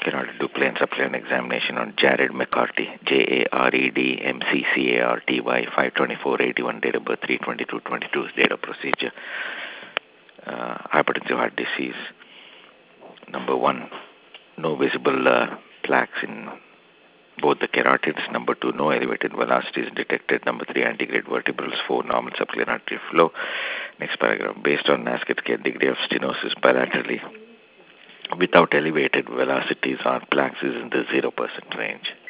order to do plain subclinical examination on Jared McCarty, JARED MCCARTY, 52481, date of birth 3/22/22, date of procedure. Hypertensive heart disease. Number 1, no visible plaques in both the carotids. Number 2, no elevated velocities detected. Number 3, antegrade vertebrals. 4, normal subclinical artery flow. Next paragraph. Based on NASCAT scale, degree of stenosis bilaterally without elevated velocities or plaques is in the 0% range.